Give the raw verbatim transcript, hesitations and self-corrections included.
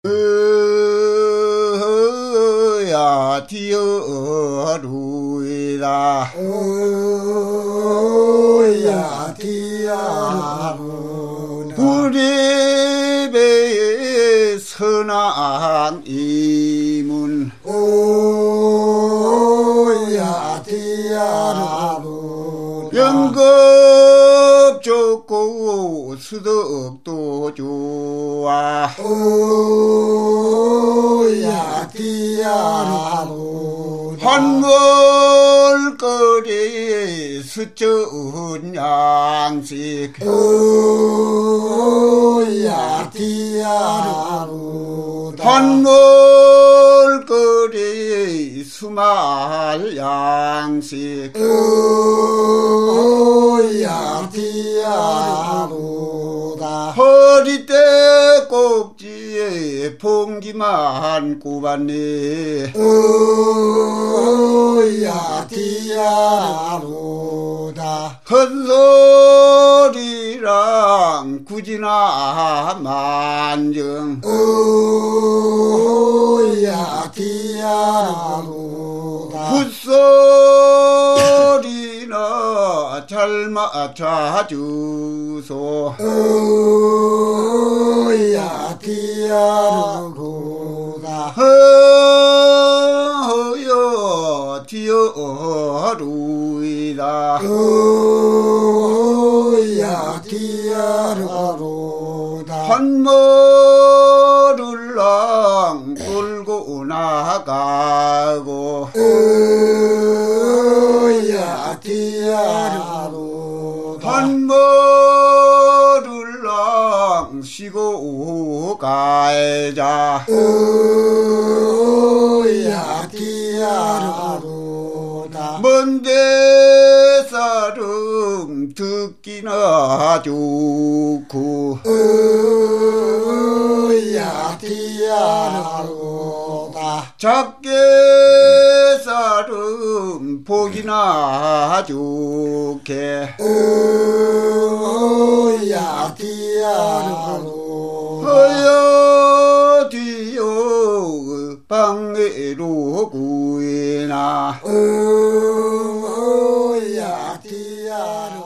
어야 디어루이다 어야 디어루이다 구리배의 선한 이문 어야 디어루이다 영겁 좋고 수덕도 좋아 어야 디어루이다 한월거리 수천 양식 어야 디어루이다 한월거리 수말 양식 어야 디어루이다 허리대 꼭지에 봉기만 꼽았네 어야 디어루이다 큰소리랑 구지나 만정 어야 디어루이다 굿소리나 잘 맞춰주소 어야 디어루이다 허여 디어루이다 어야 디어루이다 한머를랑 돌고 나가고 어야 디어루이다 한머를랑 쉬고 가자 어야 디어루이다 먼데 사름 듣기나 좋고 어야 디어루이다 작게 사름 보기나 좋게 어야 디어루이다 허여 뒤여 방해로 구이나 어야 디어루이다